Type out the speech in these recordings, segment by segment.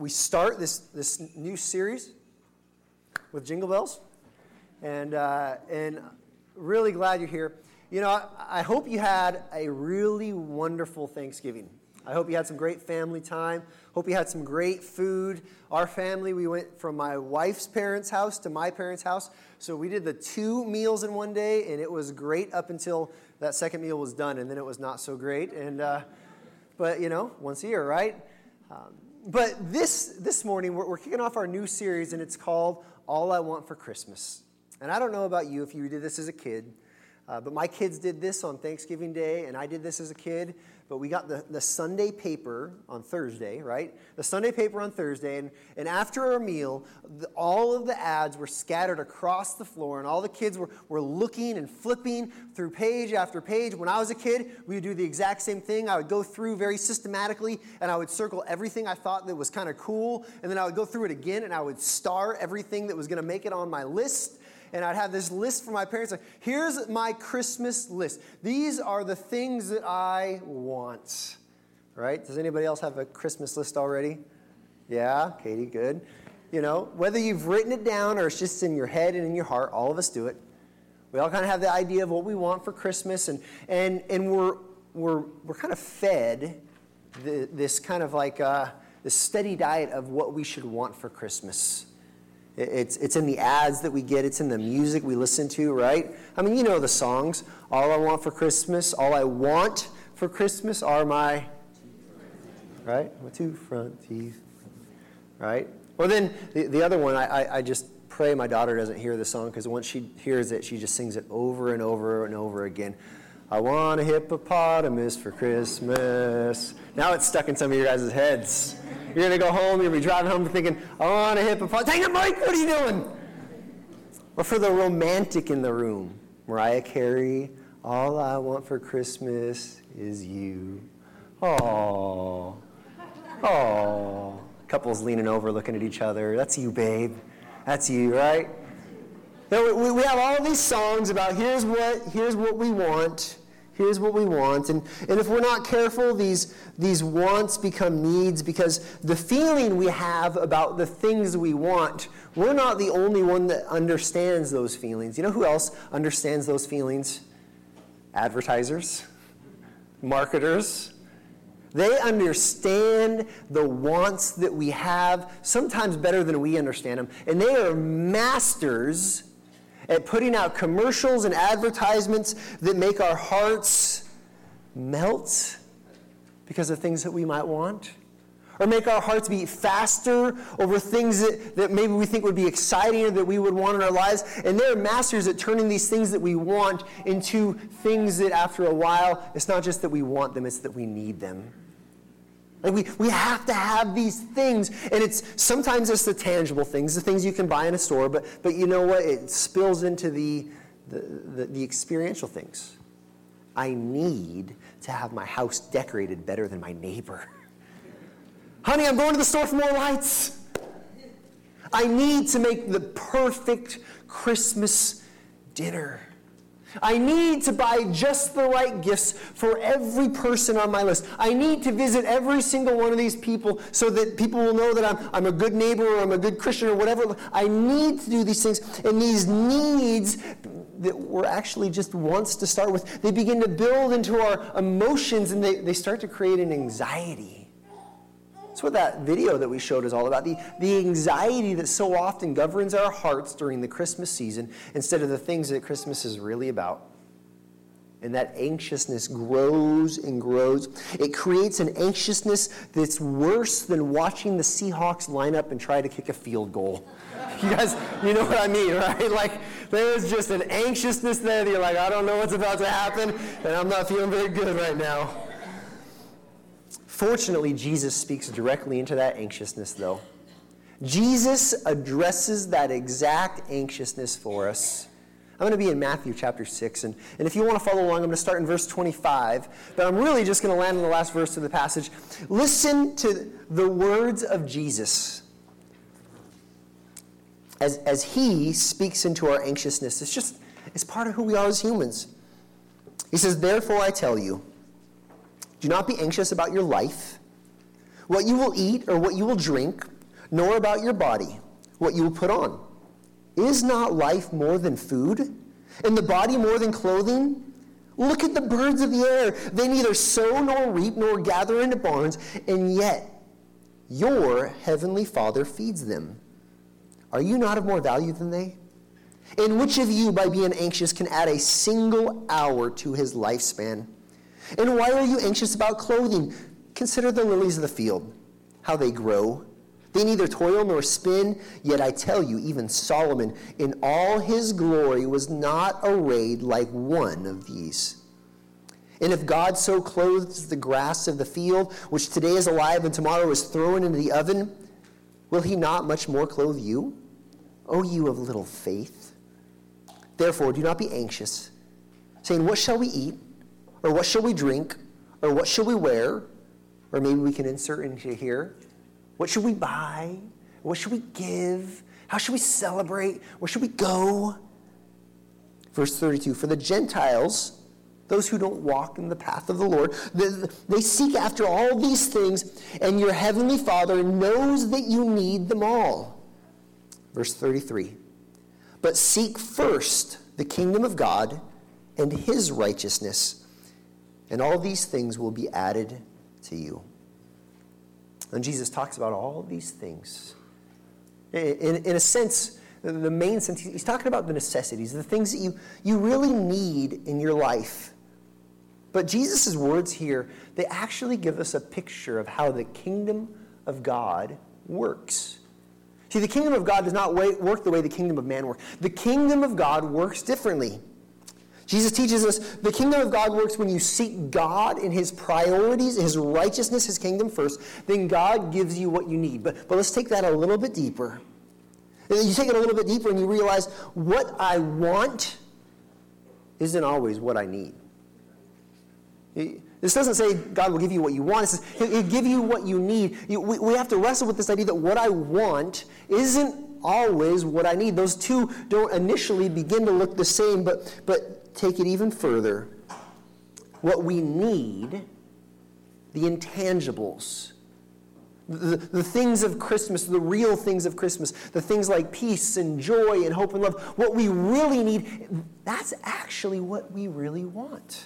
we start this new series with Jingle Bells, and really glad you're here. You know, I hope you had a really wonderful Thanksgiving. I hope you had some great family time. Hope you had some great food. Our family, we went from my wife's parents' house to my parents' house. So we did the 2 meals in one day, and it was great up until that second meal was done, and then it was not so great. And but, you know, once a year, right? But this morning, we're kicking off our new series, and it's called All I Want for Christmas. And I don't know about you if you did this as a kid, but my kids did this on Thanksgiving Day, and I did this as a kid. But we got the Sunday paper on Thursday, right? The Sunday paper on Thursday, and after our meal, all of the ads were scattered across the floor, and all the kids were looking and flipping through page after page. When I was a kid, we would do the exact same thing. I would go through very systematically, and I would circle everything I thought that was kind of cool, and then I would go through it again, and I would star everything that was going to make it on my list. And I'd have this list for my parents. Like, here's my Christmas list. These are the things that I want. Right? Does anybody else have a Christmas list already? Yeah, Katie, good. You know, whether you've written it down or it's just in your head and in your heart, all of us do it. We all kind of have the idea of what we want for Christmas, and we're kind of fed this kind of like this steady diet of what we should want for Christmas. It's in the ads that we get. It's in the music we listen to, right? I mean, you know the songs. All I want for Christmas, all I want for Christmas are my, right? My 2 front teeth, right? Well, then the other one, I just pray my daughter doesn't hear the song, because once she hears it, she just sings it over and over and over again. I want a hippopotamus for Christmas. Now it's stuck in some of your guys' heads. You're going to go home, you'll be driving home thinking, I want a hippopotamus. Dang it, Mike, what are you doing? Or for the romantic in the room, Mariah Carey, all I want for Christmas is you. Aww. Aww. Couples leaning over, looking at each other. That's you, babe. That's you, right? We have all these songs about here's what we want. Here's what we want. And if we're not careful, these wants become needs, because the feeling we have about the things we want, we're not the only one that understands those feelings. You know who else understands those feelings? Advertisers, marketers. They understand the wants that we have sometimes better than we understand them. And they are masters at putting out commercials and advertisements that make our hearts melt because of things that we might want, or make our hearts beat faster over things that maybe we think would be exciting or that we would want in our lives. And they're masters at turning these things that we want into things that after a while, it's not just that we want them, it's that we need them. Like we have to have these things, and sometimes it's the tangible things, the things you can buy in a store, but you know what? It spills into the experiential things. I need to have my house decorated better than my neighbor. Honey, I'm going to the store for more lights. I need to make the perfect Christmas dinner. I need to buy just the right gifts for every person on my list. I need to visit every single one of these people so that people will know that I'm a good neighbor or I'm a good Christian or whatever. I need to do these things. And these needs that were actually just wants to start with, they begin to build into our emotions, and they start to create an anxiety. That's what that video that we showed is all about. The anxiety that so often governs our hearts during the Christmas season instead of the things that Christmas is really about. And that anxiousness grows and grows. It creates an anxiousness that's worse than watching the Seahawks line up and try to kick a field goal. You guys, you know what I mean, right? Like, there's just an anxiousness there that you're like, I don't know what's about to happen, and I'm not feeling very good right now. Fortunately, Jesus speaks directly into that anxiousness, though. Jesus addresses that exact anxiousness for us. I'm going to be in Matthew chapter 6, and if you want to follow along, I'm going to start in verse 25, but I'm really just going to land in the last verse of the passage. Listen to the words of Jesus as he speaks into our anxiousness. It's part of who we are as humans. He says, therefore I tell you, do not be anxious about your life, what you will eat or what you will drink, nor about your body, what you will put on. Is not life more than food, and the body more than clothing? Look at the birds of the air. They neither sow nor reap nor gather into barns, and yet your heavenly Father feeds them. Are you not of more value than they? And which of you, by being anxious, can add a single hour to his lifespan? And why are you anxious about clothing? Consider the lilies of the field, how they grow. They neither toil nor spin, yet I tell you, even Solomon in all his glory was not arrayed like one of these. And if God so clothes the grass of the field, which today is alive and tomorrow is thrown into the oven, will he not much more clothe you, O you of little faith? Therefore, do not be anxious, saying, what shall we eat? Or what shall we drink? Or what shall we wear? Or maybe we can insert into here, what should we buy? What should we give? How should we celebrate? Where should we go? Verse 32, for the Gentiles, those who don't walk in the path of the Lord, they seek after all these things, and your heavenly Father knows that you need them all. Verse 33, but seek first the kingdom of God and his righteousness, and all these things will be added to you. And Jesus talks about all these things. In a sense, the main sense, he's talking about the necessities, the things that you really need in your life. But Jesus' words here, they actually give us a picture of how the kingdom of God works. See, the kingdom of God does not work the way the kingdom of man works. The kingdom of God works differently. Jesus teaches us the kingdom of God works when you seek God in his priorities, his righteousness, his kingdom first. Then God gives you what you need. But let's take that a little bit deeper. And you take it a little bit deeper and you realize what I want isn't always what I need. This doesn't say God will give you what you want. It says he'll give you what you need. We have to wrestle with this idea that what I want isn't always what I need. Those two don't initially begin to look the same, but take it even further. What we need, the intangibles, the things of Christmas, the real things of Christmas, the things like peace and joy and hope and love, what we really need, that's actually what we really want.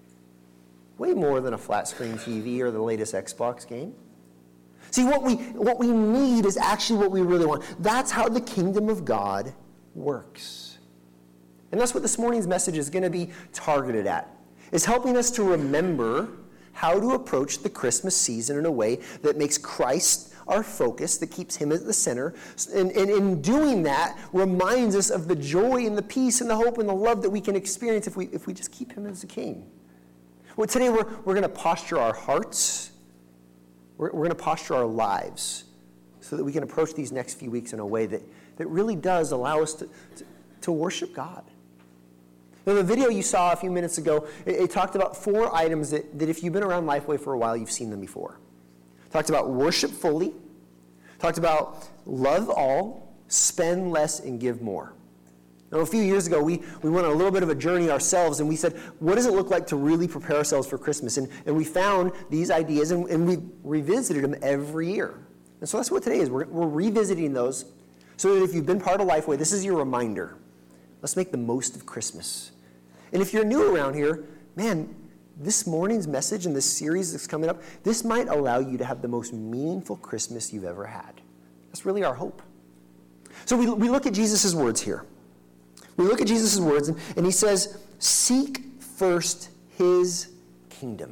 Way more than a flat screen TV or the latest Xbox game. See, what we need is actually what we really want. That's how the kingdom of God works. And that's what this morning's message is going to be targeted at, is helping us to remember how to approach the Christmas season in a way that makes Christ our focus, that keeps him at the center, and in doing that reminds us of the joy and the peace and the hope and the love that we can experience if we just keep him as the king. Well, today we're going to posture our hearts, we're going to posture our lives so that we can approach these next few weeks in a way that really does allow us to worship God. Now, the video you saw a few minutes ago, it talked about 4 items that if you've been around Lifeway for a while, you've seen them before. Talked about worship fully, talked about love all, spend less, and give more. Now, a few years ago, we went on a little bit of a journey ourselves, and we said, what does it look like to really prepare ourselves for Christmas? And we found these ideas, and we revisited them every year. And so that's what today is. We're revisiting those so that if you've been part of Lifeway, this is your reminder. Let's make the most of Christmas. And if you're new around here, man, this morning's message and this series that's coming up, this might allow you to have the most meaningful Christmas you've ever had. That's really our hope. So we look at Jesus' words here. We look at Jesus' words, and he says, seek first his kingdom.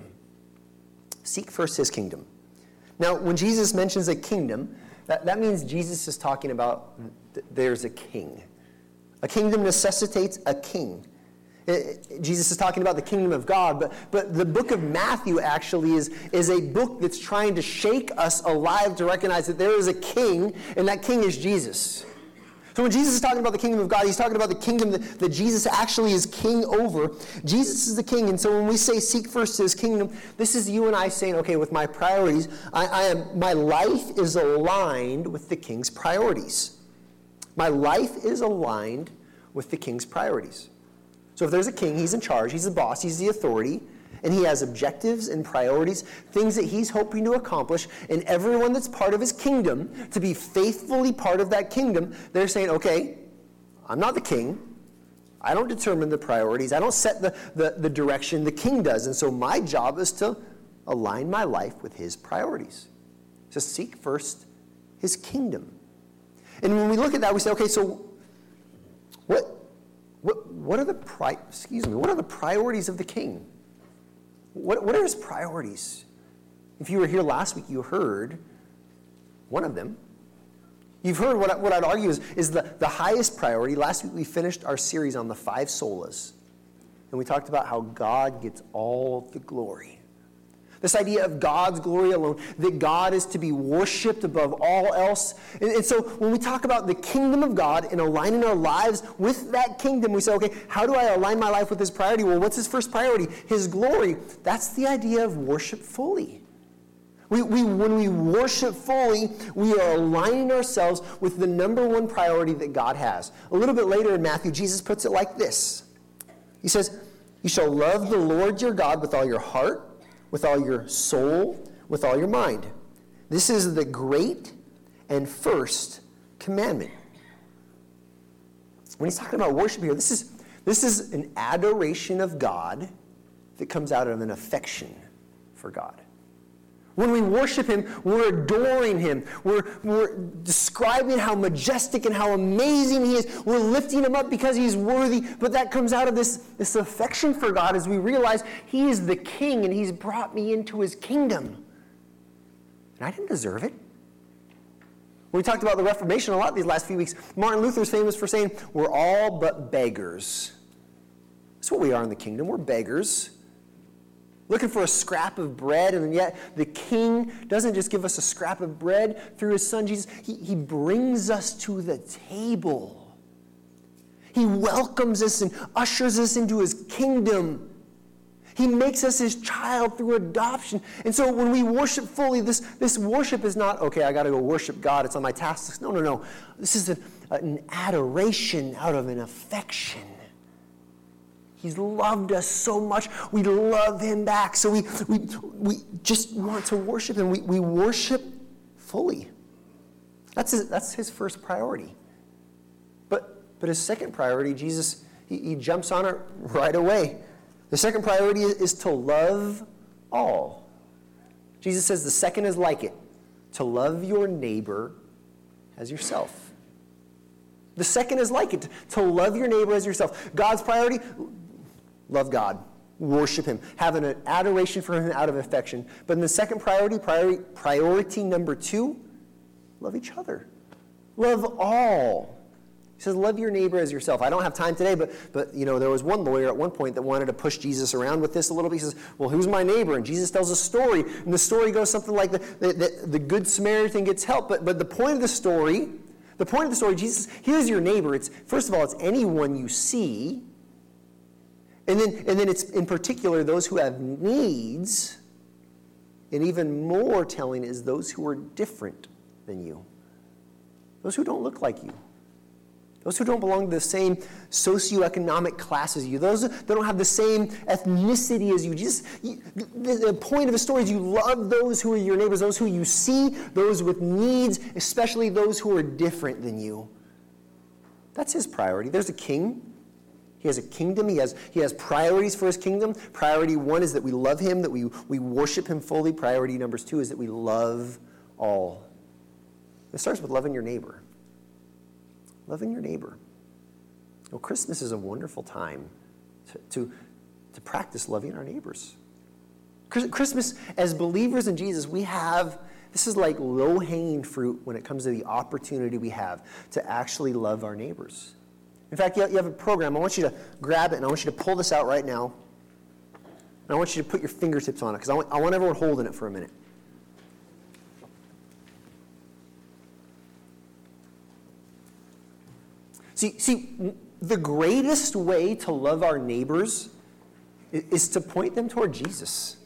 Seek first his kingdom. Now, when Jesus mentions a kingdom, that means Jesus is talking about there's a king. A kingdom necessitates a king. Jesus is talking about the kingdom of God, but the book of Matthew actually is a book that's trying to shake us alive to recognize that there is a king, and that king is Jesus. So when Jesus is talking about the kingdom of God, he's talking about the kingdom that Jesus actually is king over. Jesus is the king, and so when we say seek first his kingdom, this is you and I saying, okay, with my priorities, my life is aligned with the king's priorities. My life is aligned with the king's priorities. So if there's a king, he's in charge, he's the boss, he's the authority, And he has objectives and priorities, things that he's hoping to accomplish, and everyone that's part of his kingdom, to be faithfully part of that kingdom, they're saying, okay, I'm not the king. I don't determine the priorities. I don't set the direction. The king does. And so my job is to align my life with his priorities. To seek first his kingdom. And when we look at that, we say, okay, so what are the priorities of the king? What are his priorities? If you were here last week, you heard one of them. You've heard what I'd argue is the highest priority. Last week we finished our series on the 5 solas. And we talked about how God gets all the glory. This idea of God's glory alone, that God is to be worshipped above all else. And so when we talk about the kingdom of God and aligning our lives with that kingdom, we say, okay, how do I align my life with his priority? Well, what's his first priority? His glory. That's the idea of worship fully. When we worship fully, we are aligning ourselves with the number one priority that God has. A little bit later in Matthew, Jesus puts it like this. He says, you shall love the Lord your God with all your heart, with all your soul, with all your mind. This is the great and first commandment. When he's talking about worship here, this is an adoration of God that comes out of an affection for God. When we worship him, we're adoring him. We're describing how majestic and how amazing he is. We're lifting him up because he's worthy. But that comes out of this affection for God as we realize he is the king and he's brought me into his kingdom. And I didn't deserve it. We talked about the Reformation a lot these last few weeks. Martin Luther's famous for saying, we're all but beggars. That's what we are in the kingdom. We're beggars. Looking for a scrap of bread, and yet the king doesn't just give us a scrap of bread through his son Jesus. He brings us to the table. He welcomes us and ushers us into his kingdom. He makes us his child through adoption. And so when we worship fully, this worship is not, okay, I got to go worship God. It's on my task list. No. This is an adoration out of an affection. He's loved us so much. We love him back. So we just want to worship him. We worship fully. That's his first priority. But his second priority, Jesus, he jumps on it right away. The second priority is to love all. Jesus says the second is like it, to love your neighbor as yourself. The second is like it, to love your neighbor as yourself. God's priority, love God, worship him, have an adoration for him out of affection. But in the second priority number 2, love each other. Love all. He says, love your neighbor as yourself. I don't have time today, but there was one lawyer at one point that wanted to push Jesus around with this a little bit. He says, well, who's my neighbor? And Jesus tells a story, and the story goes something like the Good Samaritan gets help. But the point of the story, Jesus, here's your neighbor. It's, first of all, it's anyone you see. And then it's in particular those who have needs. And even more telling is those who are different than you. Those who don't look like you. Those who don't belong to the same socioeconomic class as you. Those that don't have the same ethnicity as you. The point of the story is you love those who are your neighbors, those who you see, those with needs, especially those who are different than you. That's his priority. There's a king. He has a kingdom. He has priorities for his kingdom. Priority 1 is that we love him, that we worship him fully. Priority number 2 is that we love all. It starts with loving your neighbor. Loving your neighbor. Well, Christmas is a wonderful time to practice loving our neighbors. Christmas, as believers in Jesus, this is like low-hanging fruit when it comes to the opportunity we have to actually love our neighbors. In fact, you have a program. I want you to grab it, and I want you to pull this out right now. And I want you to put your fingertips on it, because I want everyone holding it for a minute. See, the greatest way to love our neighbors is to point them toward Jesus.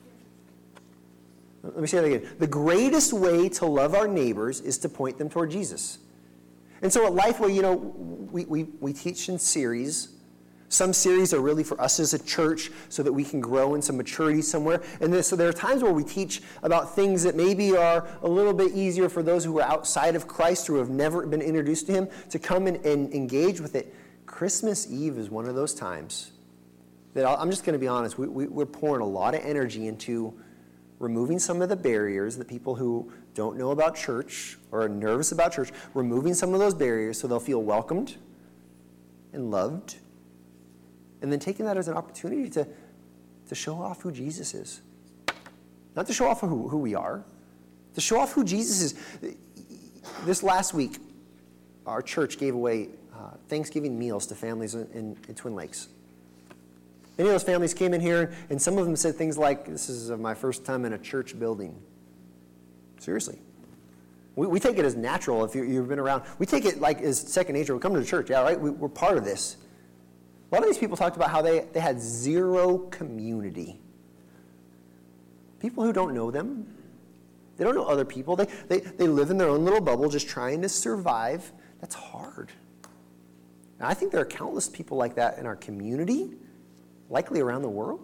Let me say that again. The greatest way to love our neighbors is to point them toward Jesus. And so at Lifeway, we teach in series Some series are really for us as a church so that we can grow in some maturity somewhere. And so there are times where we teach about things that maybe are a little bit easier for those who are outside of Christ, who have never been introduced to him, to come and engage with it. Christmas Eve is one of those times that I'm just going to be honest, we're pouring a lot of energy into removing some of the barriers that people who don't know about church or are nervous about church, removing some of those barriers so they'll feel welcomed and loved. And then taking that as an opportunity to show off who Jesus is. Not to show off who we are, to show off who Jesus is. This last week, our church gave away Thanksgiving meals to families in Twin Lakes. Many of those families came in here, and some of them said things like, "This is my first time in a church building." Seriously. We take it as natural if you've been around. We take it like as second nature. We come to the church, yeah, right? We're part of this. A lot of these people talked about how they had zero community. People who don't know them. They don't know other people. They live in their own little bubble just trying to survive. That's hard. Now, I think there are countless people like that in our community, likely around the world.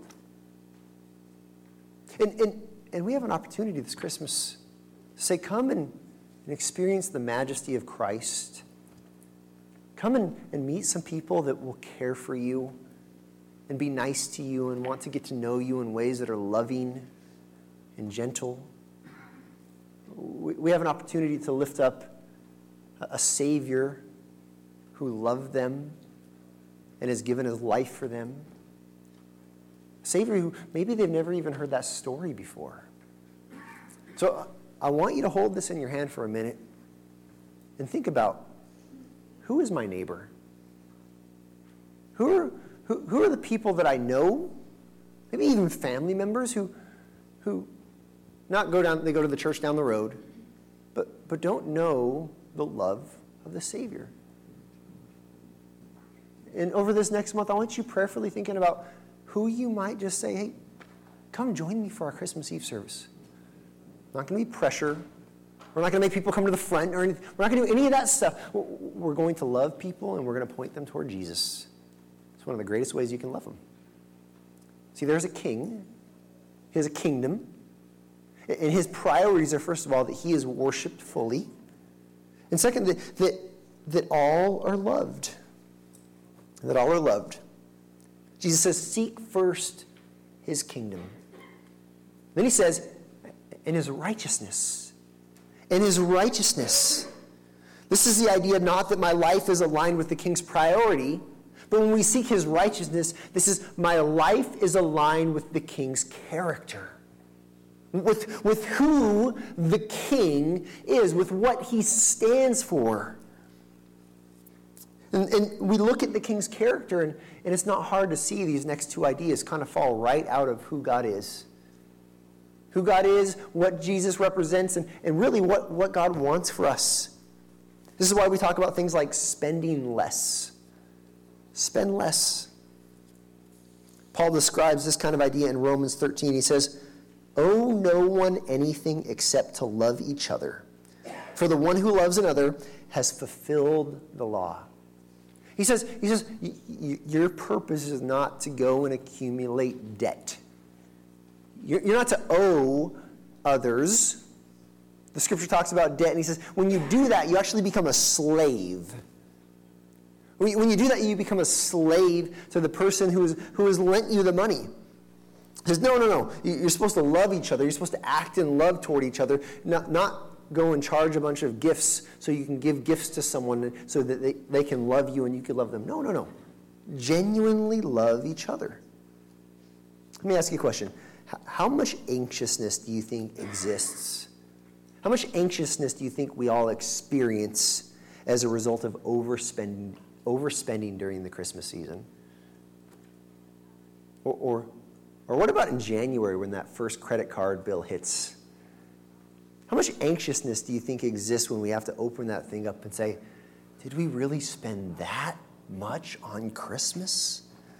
And we have an opportunity this Christmas to say, come and experience the majesty of Christ. Come and meet some people that will care for you and be nice to you and want to get to know you in ways that are loving and gentle. We have an opportunity to lift up a Savior who loved them and has given his life for them. A Savior who maybe they've never even heard that story before. So I want you to hold this in your hand for a minute and think about, who is my neighbor? Who are the people that I know? Maybe even family members who not go down, they go to the church down the road, but don't know the love of the Savior. And over this next month, I want you prayerfully thinking about who you might just say, "Hey, come join me for our Christmas Eve service." Not going to be pressure. We're not going to make people come to the front or anything. We're not going to do any of that stuff. We're going to love people, and we're going to point them toward Jesus. It's one of the greatest ways you can love them. See, there's a king. He has a kingdom. And his priorities are, first of all, that he is worshipped fully. And second, that all are loved. That all are loved. Jesus says, seek first his kingdom. Then he says, and his righteousness. And his righteousness. This is the idea not that my life is aligned with the king's priority, but when we seek his righteousness, this is my life is aligned with the king's character. With who the king is, with what he stands for. And we look at the king's character, and it's not hard to see these next two ideas kind of fall right out of who God is. Who God is, what Jesus represents, and really what God wants for us. This is why we talk about things like spending less. Spend less. Paul describes this kind of idea in Romans 13. He says, owe no one anything except to love each other. For the one who loves another has fulfilled the law. He says, your purpose is not to go and accumulate debt. You're not to owe others. The scripture talks about debt, and he says, when you do that, you actually become a slave. When you do that, you become a slave to the person who has lent you the money. He says, no. You're supposed to love each other. You're supposed to act in love toward each other, not go and charge a bunch of gifts so you can give gifts to someone so that they can love you and you can love them. No. Genuinely love each other. Let me ask you a question. How much anxiousness do you think exists? How much anxiousness do you think we all experience as a result of overspending during the Christmas season? Or what about in January when that first credit card bill hits? How much anxiousness do you think exists when we have to open that thing up and say, did we really spend that much on Christmas?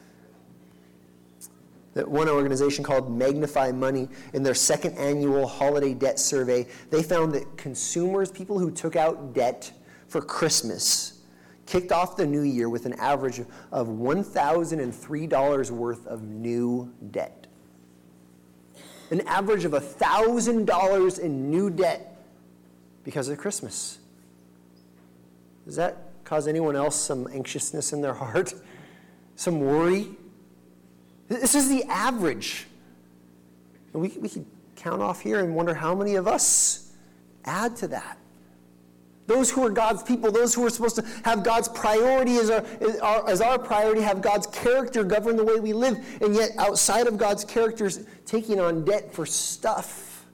That one organization called Magnify Money, in their second annual holiday debt survey, they found that consumers, people who took out debt for Christmas, kicked off the new year with an average of $1,003 worth of new debt. An average of $1,000 in new debt because of Christmas. Does that cause anyone else some anxiousness in their heart? Some worry? This is the average. We could count off here and wonder how many of us add to that. Those who are God's people, those who are supposed to have God's priority as our priority, have God's character govern the way we live, and yet outside of God's character, taking on debt for stuff.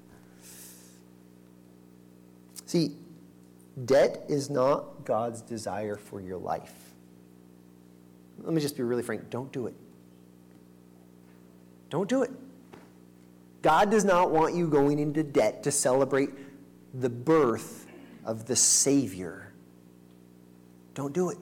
See, debt is not God's desire for your life. Let me just be really frank. Don't do it. Don't do it. God does not want you going into debt to celebrate the birth of the Savior. Don't do it.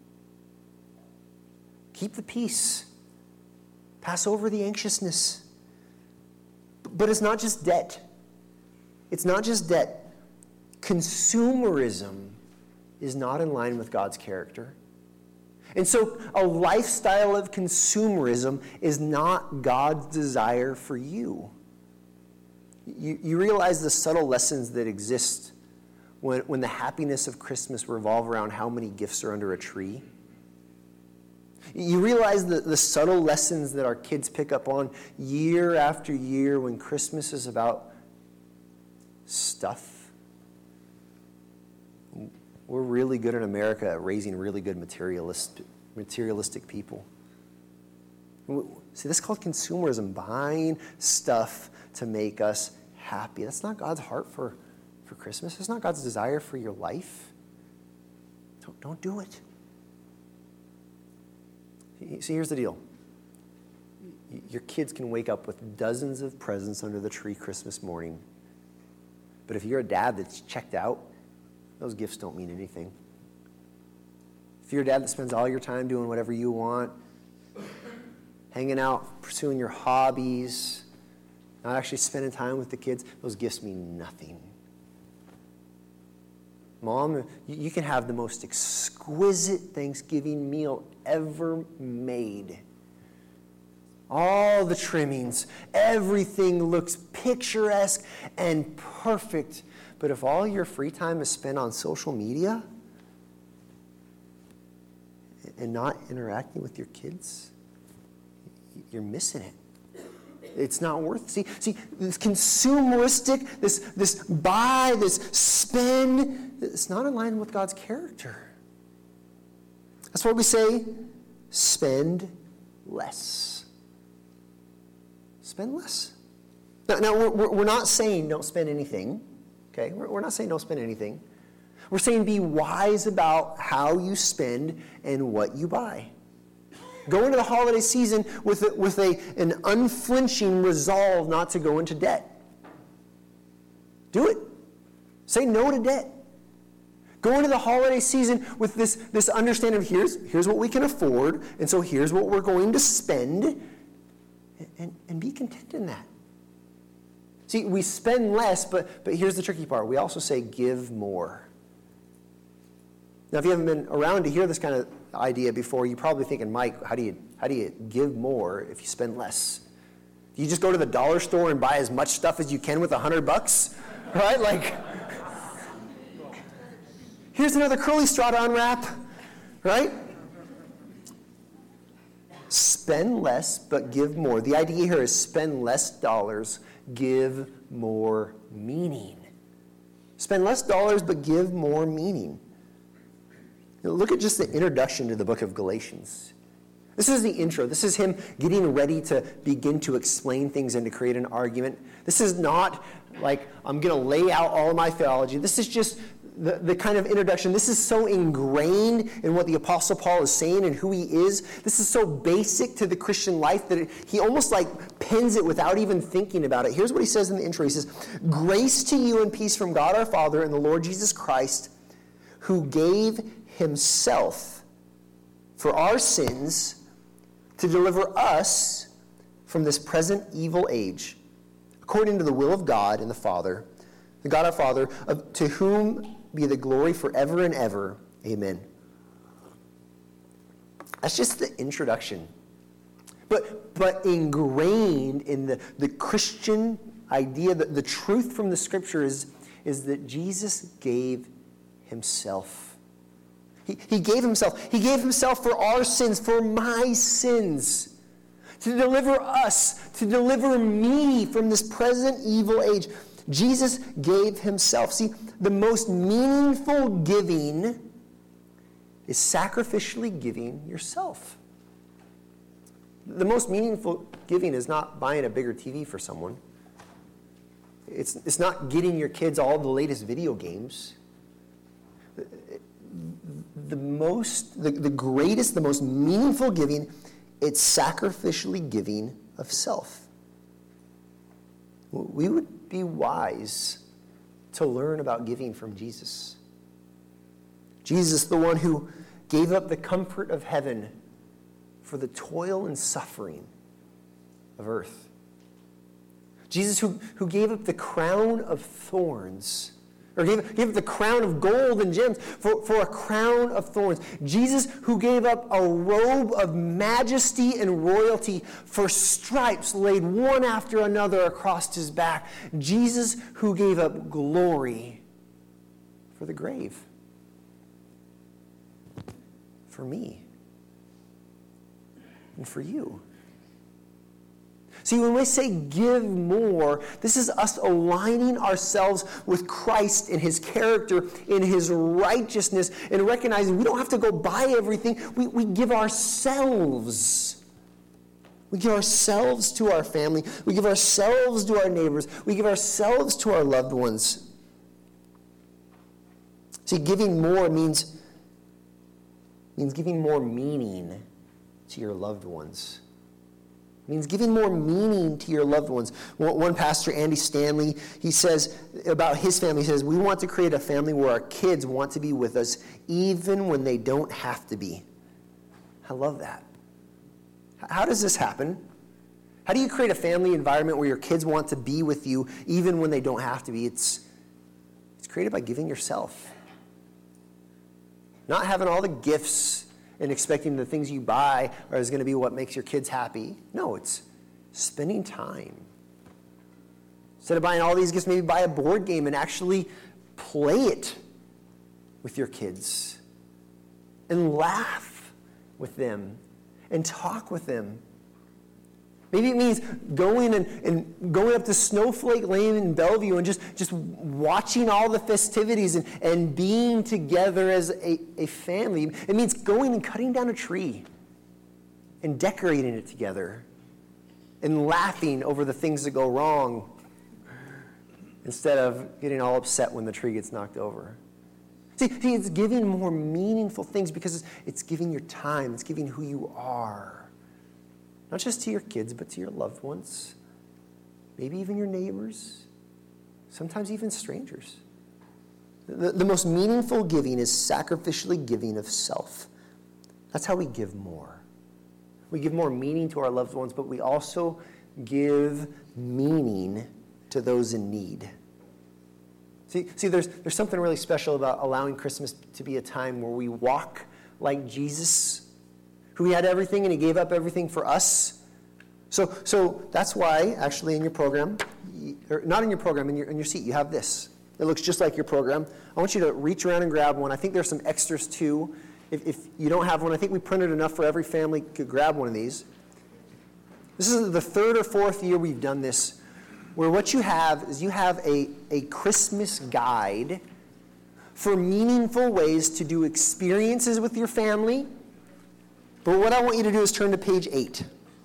Keep the peace. Pass over the anxiousness. But it's not just debt. It's not just debt. Consumerism is not in line with God's character. And so a lifestyle of consumerism is not God's desire for you. You realize the subtle lessons that exist when the happiness of Christmas revolve around how many gifts are under a tree. You realize the subtle lessons that our kids pick up on year after year when Christmas is about stuff. We're really good in America at raising really good materialistic people. See, this is called consumerism, buying stuff to make us happy. That's not God's heart for Christmas. That's not God's desire for your life. Don't do it. See, here's the deal. Your kids can wake up with dozens of presents under the tree Christmas morning. But if you're a dad that's checked out, those gifts don't mean anything. If you're a dad that spends all your time doing whatever you want, hanging out, pursuing your hobbies, not actually spending time with the kids, those gifts mean nothing. Mom, you can have the most exquisite Thanksgiving meal ever made. All the trimmings, everything looks picturesque and perfect. But if all your free time is spent on social media and not interacting with your kids, you're missing it. It's not worth it. See, this consumeristic, this buy, this spend, it's not in line with God's character. That's why we say, spend less. Spend less. Now we're not saying don't spend anything. Okay? We're not saying don't spend anything. We're saying be wise about how you spend and what you buy. Go into the holiday season with an unflinching resolve not to go into debt. Do it. Say no to debt. Go into the holiday season with this understanding of here's what we can afford, and so here's what we're going to spend, and be content in that. See, we spend less, but here's the tricky part. We also say give more. Now, if you haven't been around to hear this kind of idea before, you're probably thinking, Mike, how do you give more if you spend less? Do you just go to the dollar store and buy as much stuff as you can with $100? Right? Like, here's another curly straw to unwrap. Right? Spend less, but give more. The idea here is spend less dollars, give more meaning. Spend less dollars, but give more meaning. Look at just the introduction to the book of Galatians. This is the intro. This is him getting ready to begin to explain things and to create an argument. This is not like I'm going to lay out all of my theology. This is just the kind of introduction. This is so ingrained in what the Apostle Paul is saying and who he is. This is so basic to the Christian life that he almost like pens it without even thinking about it. Here's what he says in the intro. He says, "Grace to you and peace from God our Father and the Lord Jesus Christ, who gave himself for our sins to deliver us from this present evil age, according to the will of God and the Father, the God our Father, to whom be the glory forever and ever. Amen." That's just the introduction. But ingrained in the Christian idea, the truth from the Scripture is that Jesus gave himself. He gave himself. He gave himself for our sins, for my sins, to deliver us, to deliver me from this present evil age. Jesus gave himself. See, the most meaningful giving is sacrificially giving yourself. The most meaningful giving is not buying a bigger TV for someone. It's not getting your kids all the latest video games. The greatest, the most meaningful giving, it's sacrificially giving of self. We would be wise to learn about giving from Jesus. Jesus, the one who gave up the comfort of heaven for the toil and suffering of earth. Jesus who gave up the crown of thorns, or gave up the crown of gold and gems for a crown of thorns. Jesus who gave up a robe of majesty and royalty for stripes laid one after another across his back. Jesus who gave up glory for the grave. For me. And for you. See, when we say give more, this is us aligning ourselves with Christ in his character, in his righteousness, and recognizing we don't have to go buy everything. We give ourselves. We give ourselves to our family. We give ourselves to our neighbors. We give ourselves to our loved ones. See, giving more means giving more meaning to your loved ones. It means giving more meaning to your loved ones. One pastor, Andy Stanley, he says about his family, he says, we want to create a family where our kids want to be with us even when they don't have to be. I love that. How does this happen? How do you create a family environment where your kids want to be with you even when they don't have to be? It's created by giving yourself. Not having all the gifts and expecting the things you buy is going to be what makes your kids happy. No, it's spending time. Instead of buying all these gifts, maybe buy a board game and actually play it with your kids. And laugh with them. And talk with them. Maybe it means going up to Snowflake Lane in Bellevue and just watching all the festivities and being together as a family. It means going and cutting down a tree and decorating it together and laughing over the things that go wrong instead of getting all upset when the tree gets knocked over. See, it's giving more meaningful things because it's giving your time. It's giving who you are. Not just to your kids, but to your loved ones. Maybe even your neighbors. Sometimes even strangers. The most meaningful giving is sacrificially giving of self. That's how we give more. We give more meaning to our loved ones, but we also give meaning to those in need. See, there's something really special about allowing Christmas to be a time where we walk like Jesus, who had everything and he gave up everything for us. So that's why, actually, in your program, or not in your program, in your seat, you have this. It looks just like your program. I want you to reach around and grab one. I think there's some extras too. If you don't have one, I think we printed enough for every family to grab one of these. This is the third or fourth year we've done this, where what you have is you have a Christmas guide for meaningful ways to do experiences with your family. But what I want you to do is turn to page 8.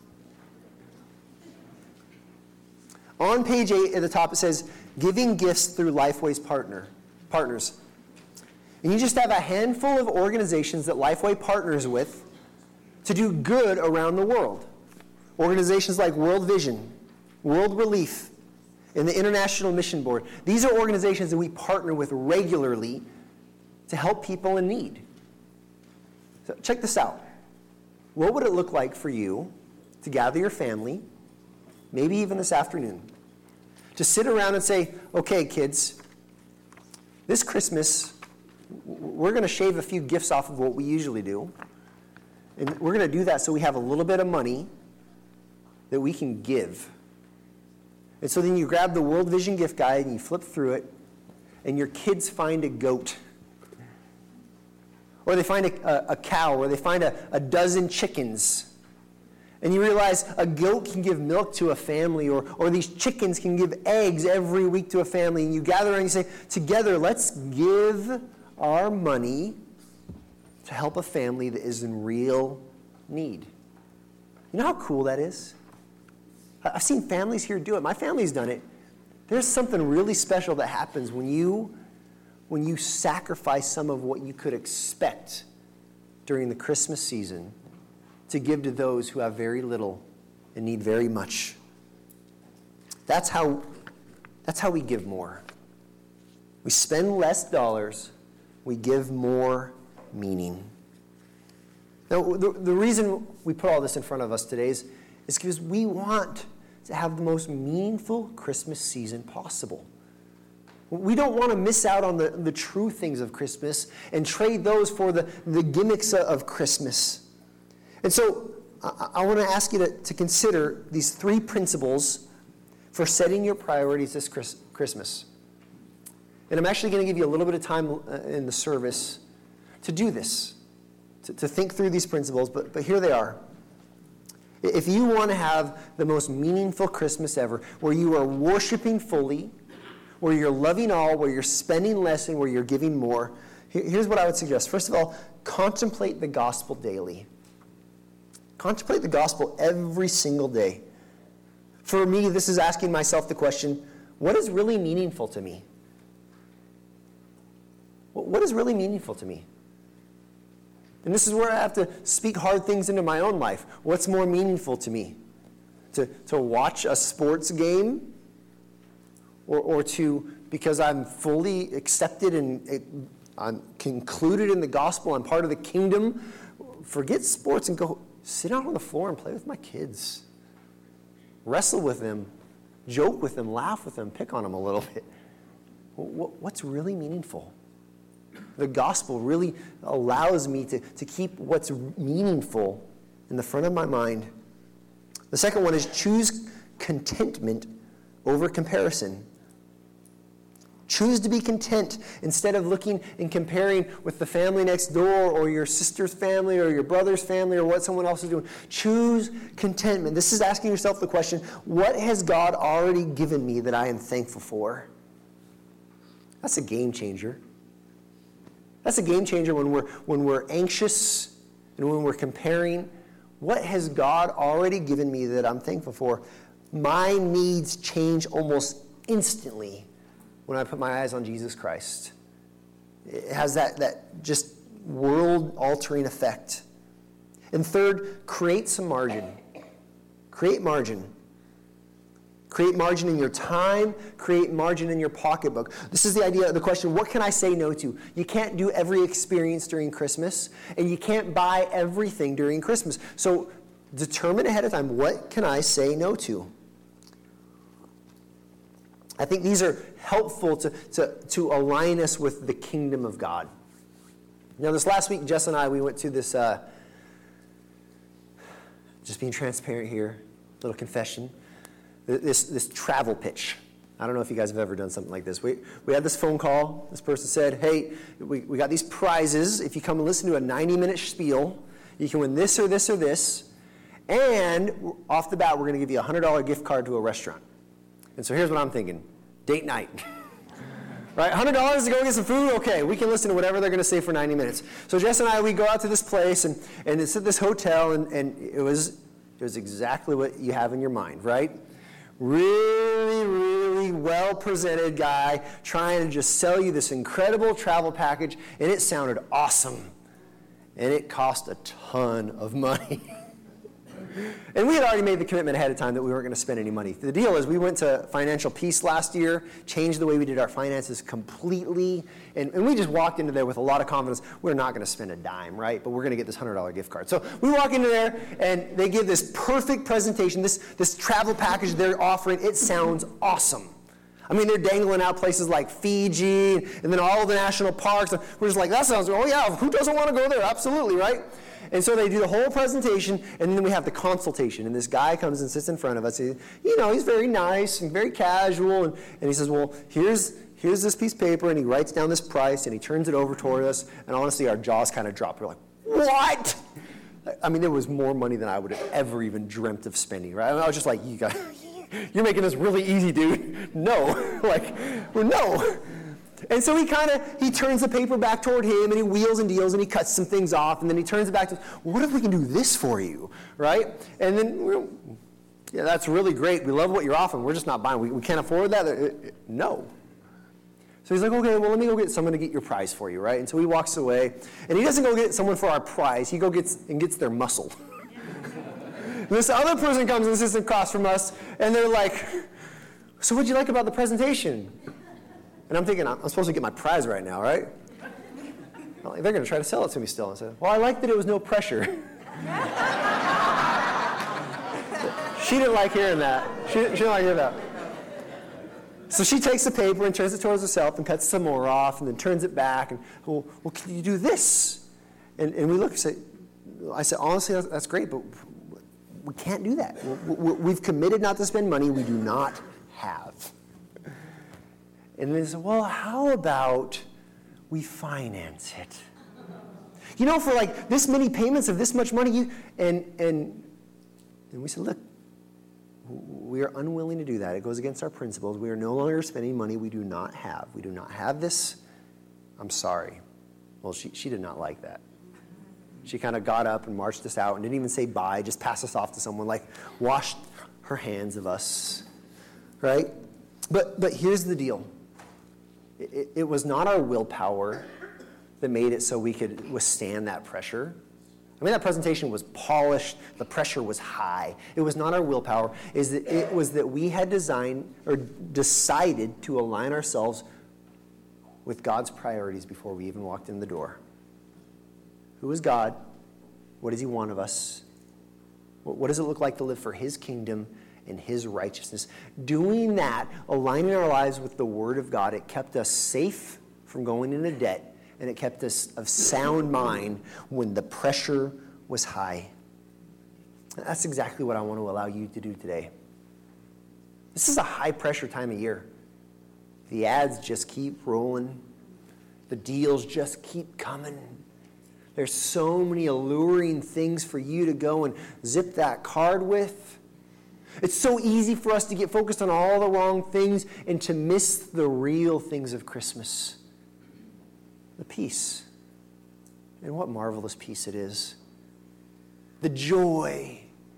On page 8 at the top it says, Giving Gifts Through Lifeway's Partners. And you just have a handful of organizations that Lifeway partners with to do good around the world. Organizations like World Vision, World Relief, and the International Mission Board. These are organizations that we partner with regularly to help people in need. So check this out. What would it look like for you to gather your family, maybe even this afternoon, to sit around and say, okay, kids, this Christmas, we're going to shave a few gifts off of what we usually do, And we're going to do that so we have a little bit of money that we can give. And so then you grab the World Vision gift guide and you flip through it, and your kids find a goat. Or they find a cow, or they find a dozen chickens. And you realize a goat can give milk to a family, or these chickens can give eggs every week to a family. And you gather around and you say, together, let's give our money to help a family that is in real need. You know how cool that is? I've seen families here do it. My family's done it. There's something really special that happens when you sacrifice some of what you could expect during the Christmas season to give to those who have very little and need very much. That's how we give more. We spend less dollars, we give more meaning. Now, the reason we put all this in front of us today is because we want to have the most meaningful Christmas season possible. We don't want to miss out on the true things of Christmas and trade those for the gimmicks of Christmas. And so I want to ask you to consider these 3 principles for setting your priorities this Christmas. And I'm actually going to give you a little bit of time in the service to do this, to think through these principles, but here they are. If you want to have the most meaningful Christmas ever, where you are worshiping fully, where you're loving all, where you're spending less, and where you're giving more, here's what I would suggest. First of all, contemplate the gospel daily. Contemplate the gospel every single day. For me, this is asking myself the question, what is really meaningful to me? What is really meaningful to me? And this is where I have to speak hard things into my own life. What's more meaningful to me? To watch a sports game? Or to, because I'm fully accepted and I'm concluded in the gospel, I'm part of the kingdom, forget sports and go sit out on the floor and play with my kids. Wrestle with them, joke with them, laugh with them, pick on them a little bit. What's really meaningful? The gospel really allows me to keep what's meaningful in the front of my mind. The second one is choose contentment over comparison. Choose to be content instead of looking and comparing with the family next door or your sister's family or your brother's family or what someone else is doing. Choose contentment. This is asking yourself the question, what has God already given me that I am thankful for? That's a game changer. That's a game changer when we're anxious and when we're comparing. What has God already given me that I'm thankful for? My needs change almost instantly when I put my eyes on Jesus Christ. It has that just world-altering effect. And third, create some margin. Create margin. Create margin in your time. Create margin in your pocketbook. This is the idea, the question, what can I say no to? You can't do every experience during Christmas, and you can't buy everything during Christmas. So determine ahead of time, what can I say no to? I think these are helpful to align us with the kingdom of God. Now, this last week, Jess and I, we went to this, just being transparent here, little confession, this travel pitch. I don't know if you guys have ever done something like this. We had this phone call. This person said, hey, we got these prizes. If you come and listen to a 90-minute spiel, you can win this or this or this. And off the bat, we're going to give you a $100 gift card to a restaurant. And so here's what I'm thinking. Date night. Right? $100 to go get some food? Okay, we can listen to whatever they're going to say for 90 minutes. So Jess and I, we go out to this place, and it's at this hotel, and it was exactly what you have in your mind, right? Really, really well-presented guy trying to just sell you this incredible travel package, and it sounded awesome. And it cost a ton of money. And we had already made the commitment ahead of time that we weren't going to spend any money. The deal is we went to Financial Peace last year, changed the way we did our finances completely, and we just walked into there with a lot of confidence. We're not going to spend a dime, right? But we're going to get this $100 gift card. So we walk into there, and they give this perfect presentation, this travel package they're offering. It sounds awesome. I mean, they're dangling out places like Fiji and then all the national parks. We're just like, that sounds, oh yeah, who doesn't want to go there? Absolutely, right? And so they do the whole presentation, and then we have the consultation. And this guy comes and sits in front of us. He's very nice and very casual. And he says, well, here's this piece of paper. And he writes down this price, and he turns it over toward us. And honestly, our jaws kind of dropped. We're like, what? I mean, there was more money than I would have ever even dreamt of spending, right? I was just like, you're making this really easy, dude. No. No. And so he turns the paper back toward him, and he wheels and deals, and he cuts some things off, and then he turns it back to us. Well, what if we can do this for you, right? And then, yeah, that's really great. We love what you're offering. We're just not buying. We can't afford that. No. So he's like, okay, well, let me go get someone to get your prize for you, right? And so he walks away, and he doesn't go get someone for our prize. He gets their muscle. This other person comes and sits across from us, and they're like, so what'd you like about the presentation? And I'm thinking, I'm supposed to get my prize right now, right? Well, they're going to try to sell it to me still. And I said, well, I like that it was no pressure. She didn't like hearing that. She didn't like hearing that. So she takes the paper and turns it towards herself and cuts some more off and then turns it back. And, well, can you do this? And we look and say, I said, honestly, that's great, but we can't do that. We've committed not to spend money we do not have. And they said, well, how about we finance it? For like this many payments of this much money, and we said, look, we are unwilling to do that. It goes against our principles. We are no longer spending money we do not have. We do not have this. I'm sorry. Well, she did not like that. She kind of got up and marched us out and didn't even say bye, just passed us off to someone, like washed her hands of us, right? But here's the deal. It was not our willpower that made it so we could withstand that pressure. I mean, that presentation was polished. The pressure was high. It was not our willpower. It was that we had designed or decided to align ourselves with God's priorities before we even walked in the door. Who is God? What does he want of us? What does it look like to live for his kingdom and his righteousness? Doing that, aligning our lives with the Word of God, it kept us safe from going into debt, and it kept us of sound mind when the pressure was high. That's exactly what I want to allow you to do today. This is a high-pressure time of year. The ads just keep rolling. The deals just keep coming. There's so many alluring things for you to go and zip that card with. It's so easy for us to get focused on all the wrong things and to miss the real things of Christmas. The peace. And what marvelous peace it is. The joy.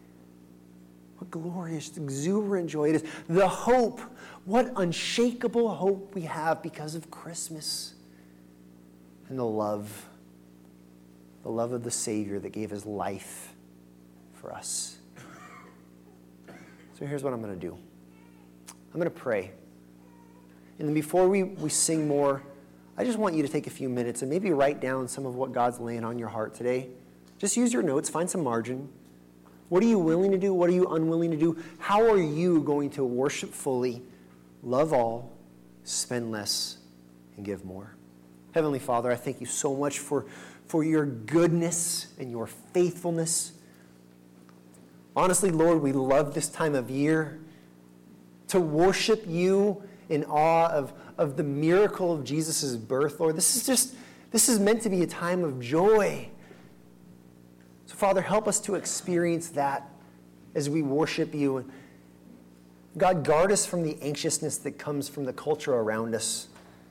What glorious, exuberant joy it is. The hope. What unshakable hope we have because of Christmas. And the love. The love of the Savior that gave his life for us. So here's what I'm going to do. I'm going to pray. And then before we sing more, I just want you to take a few minutes and maybe write down some of what God's laying on your heart today. Just use your notes, find some margin. What are you willing to do? What are you unwilling to do? How are you going to worship fully, love all, spend less, and give more? Heavenly Father, I thank you so much for your goodness and your faithfulness. Honestly, Lord, we love this time of year to worship you in awe of the miracle of Jesus' birth, Lord. This is meant to be a time of joy. So, Father, help us to experience that as we worship you. God, guard us from the anxiousness that comes from the culture around us.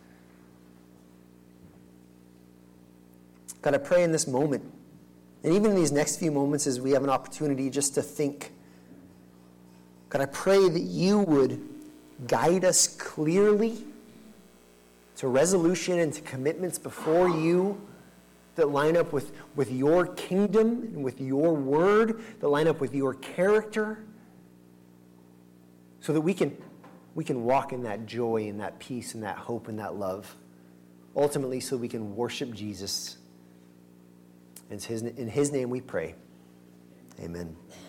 God, I pray in this moment, and even in these next few moments as we have an opportunity just to think, God, I pray that you would guide us clearly to resolution and to commitments before you that line up with your kingdom and with your word, that line up with your character, so that we can walk in that joy and that peace and that hope and that love, ultimately so we can worship Jesus. In his name we pray. Amen.